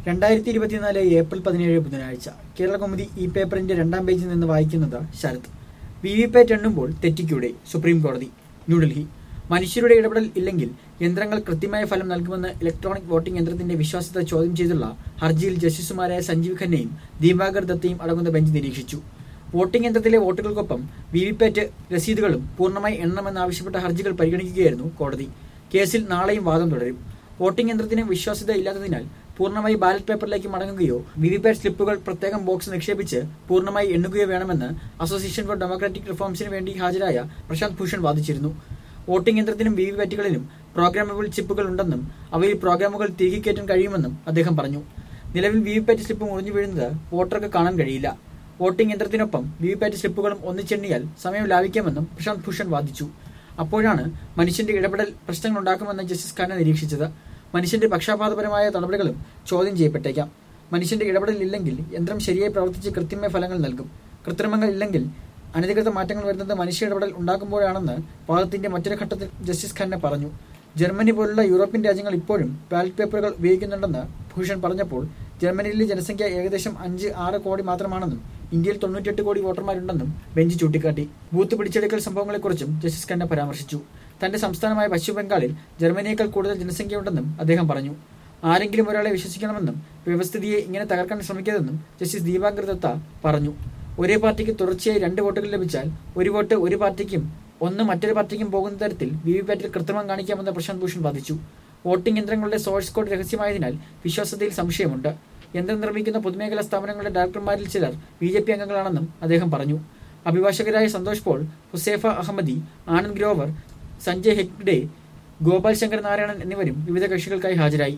2024 April 17 ബുധനാഴ്ച കേരളകൗമുദി ഈ പേപ്പറിന്റെ 2ാം പേജിൽ നിന്ന് വായിക്കുന്നത് ശരത്. വിവിപാറ്റ് എണ്ണുമ്പോൾ തെറ്റിക്കൂടെ? സുപ്രീം കോടതി. ന്യൂഡൽഹി. മനുഷ്യരുടെ ഇടപെടൽ ഇല്ലെങ്കിൽ യന്ത്രങ്ങൾ കൃത്യമായ ഫലം നൽകുമെന്ന് ഇലക്ട്രോണിക് വോട്ടിംഗ് യന്ത്രത്തിന്റെ വിശ്വാസ്യത ചോദ്യം ചെയ്തുള്ള ഹർജിയിൽ ജസ്റ്റിസുമാരായ സഞ്ജീവ് ഖന്നയും ദീപാകർ ദത്തയും അടങ്ങുന്ന ബെഞ്ച് നിരീക്ഷിച്ചു. വോട്ടിംഗ് യന്ത്രത്തിലെ വോട്ടുകൾക്കൊപ്പം വിവിപാറ്റ് രസീതുകളും പൂർണ്ണമായി എണ്ണണമെന്നാവശ്യപ്പെട്ട ഹർജികൾ പരിഗണിക്കുകയായിരുന്നു കോടതി. കേസിൽ നാളെയും വാദം തുടരും. വോട്ടിംഗ് യന്ത്രത്തിന് വിശ്വാസ്യത ഇല്ലാത്തതിനാൽ പൂർണ്ണമായി ബാലറ്റ് പേപ്പറിലേക്ക് മടങ്ങുകയോ വിവിപാറ്റ് സ്ലിപ്പുകൾ പ്രത്യേകം ബോക്സ് നിക്ഷേപിച്ച് പൂർണ്ണമായി എണ്ണുകയോ വേണമെന്ന് അസോസിയേഷൻ ഫോർ ഡെമോക്രാറ്റിക് റിഫോംസിന് വേണ്ടി ഹാജരായ പ്രശാന്ത് ഭൂഷൺ വാദിച്ചിരുന്നു. വോട്ടിംഗ് യന്ത്രത്തിനും വിവിപാറ്റുകളിലും പ്രോഗ്രാമബിൾ ചിപ്പുകൾ ഉണ്ടെന്നും അവയിൽ പ്രോഗ്രാമുകൾ തിരികെ കയറ്റാൻ കഴിയുമെന്നും അദ്ദേഹം പറഞ്ഞു. നിലവിൽ വിവിപാറ്റ് സ്ലിപ്പ് മുറിഞ്ഞു വീഴുന്നത് വോട്ടർക്ക് കാണാൻ കഴിയില്ല. വോട്ടിംഗ് യന്ത്രത്തിനൊപ്പം വിവിപാറ്റ് സ്ലിപ്പുകളും ഒന്നിച്ചെണ്ണിയാൽ സമയം ലാഭിക്കാമെന്നും പ്രശാന്ത് ഭൂഷൺ വാദിച്ചു. അപ്പോഴാണ് മനുഷ്യന്റെ ഇടപെടൽ പ്രശ്നങ്ങളുണ്ടാക്കുമെന്ന് ജസ്റ്റിസ് ഖന്ന നിരീക്ഷിച്ചത്. മനുഷ്യന്റെ പക്ഷാപാതപരമായ നടപടികളും ചോദ്യം ചെയ്യപ്പെട്ടേക്കാം. മനുഷ്യന്റെ ഇടപെടൽ ഇല്ലെങ്കിൽ യന്ത്രം ശരിയായി പ്രവർത്തിച്ച് കൃത്യമായ ഫലങ്ങൾ നൽകും. കൃത്രിമങ്ങൾ ഇല്ലെങ്കിൽ അനധികൃത മാറ്റങ്ങൾ വരുന്നത് മനുഷ്യ ഇടപെടൽ ഉണ്ടാകുമ്പോഴാണെന്ന് വാദത്തിന്റെ മറ്റൊരു ഘട്ടത്തിൽ ജസ്റ്റിസ് ഖന്ന പറഞ്ഞു. ജർമ്മനി പോലുള്ള യൂറോപ്യൻ രാജ്യങ്ങൾ ഇപ്പോഴും ബാലറ്റ് പേപ്പറുകൾ ഉപയോഗിക്കുന്നുണ്ടെന്ന് ഭൂഷൺ പറഞ്ഞപ്പോൾ ജർമ്മനിയിലെ ജനസംഖ്യ ഏകദേശം 5-6 കോടി മാത്രമാണെന്നും ഇന്ത്യയിൽ 98 കോടി വോട്ടർമാരുണ്ടെന്നും ബെഞ്ച് ചൂണ്ടിക്കാട്ടി. ബൂത്ത് പിടിച്ചെടുക്കൽ സംഭവങ്ങളെക്കുറിച്ചും ജസ്റ്റിസ് ഖന്ന പരാമർശിച്ചു. തന്റെ സംസ്ഥാനമായ പശ്ചിമ ബംഗാളിൽ ജർമ്മനിയേക്കാൾ കൂടുതൽ ജനസംഖ്യയുണ്ടെന്നും അദ്ദേഹം പറഞ്ഞു. ആരെങ്കിലും ഒരാളെ വിശ്വസിക്കണമെന്നും വ്യവസ്ഥിതിയെ ഇങ്ങനെ തകർക്കാൻ ശ്രമിക്കരുതെന്നും ജസ്റ്റിസ് ദീപാകർ ദത്ത പറഞ്ഞു. ഒരേ പാർട്ടിക്ക് തുടർച്ചയായി 2 വോട്ടുകൾ ലഭിച്ചാൽ ഒരു വോട്ട് ഒരു പാർട്ടിക്കും ഒന്ന് മറ്റൊരു പാർട്ടിക്കും പോകുന്ന തരത്തിൽ വിവിപാറ്റിൽ കൃത്രിമം കാണിക്കാമെന്ന് പ്രശാന്ത് ഭൂഷൺ വാദിച്ചു. വോട്ടിംഗ് യന്ത്രങ്ങളുടെ സോഴ്സ് കോഡ് രഹസ്യമായതിനാൽ വിശ്വാസ്യതയിൽ സംശയമുണ്ട്. യന്ത്രം നിർമ്മിക്കുന്ന പൊതുമേഖലാ സ്ഥാപനങ്ങളുടെ ഡയറക്ടർമാരിൽ ചിലർ BJP അംഗങ്ങളാണെന്നും അദ്ദേഹം പറഞ്ഞു. അഭിഭാഷകരായ സന്തോഷ് പോൾ, ഹുസൈഫ അഹമ്മദി, ആനന്ദ് ഗ്രോവർ, സഞ്ജയ് ഹെഗ്ഡെ, ഗോപാൽ ശങ്കർ നാരായണൻ എന്നിവരും വിവിധ കക്ഷികൾക്കായി ഹാജരായി.